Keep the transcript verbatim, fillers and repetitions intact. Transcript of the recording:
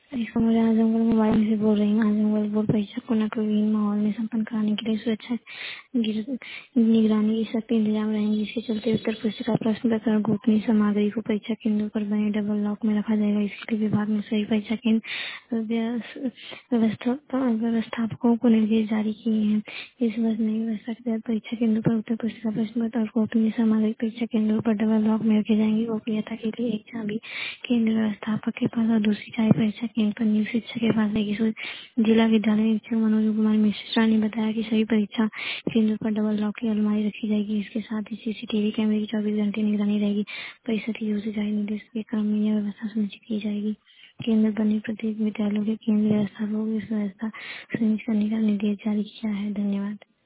इसको मुझे आजमगढ़ मोबाइल से बोल रही हूँ। आजमगढ़ बोर्ड परीक्षा को नकलहीन माहौल में संपन्न कराने के लिए सुरक्षा गिर- निगरानी की सख्त इंतजाम रहेंगे। इसके चलते उत्तर पुस्तिका प्रश्न पत्र और गोपनीय सामग्री को परीक्षा केंद्रों पर बने डबल लॉक में रखा जाएगा। इसके लिए विभाग ने सभी परीक्षा केंद्र व्यवस- व्यवस्था- व्यवस्थापकों को निर्देश जारी किए हैं। इस वर्ष नई व्यवस्था के तहत परीक्षा केंद्रों पर उत्तर पुस्तिका प्रश्न पत्र और गोपनीय सामग्री परीक्षा केंद्रों पर डबल लॉक में रखे जाएंगे। गोपनीयता के लिए एक चाबी केंद्र व्यवस्थापक के पास और दूसरी चाबी परीक्षा केंद्र पर नियुक्त शिक्षक के पास रहेगी। सो- जिला विद्यालय निरीक्षक मनोज कुमार मिश्रा ने बताया कि सभी परीक्षा केंद्रों पर डबल लॉक की अलमारी रखी जाएगी। इसके साथ ही सीसीटीवी कैमरे की चौबीस घंटे निगरानी रहेगी। परिषद की ओर से जारी निर्देश के क्रम में यह व्यवस्था सुनिश्चित की जाएगी। केंद्र बने प्रत्येक विद्यालयों के केंद्र व्यवस्थापकों को इस व्यवस्था सुनिश्चित करने का निर्देश जारी किया है। धन्यवाद।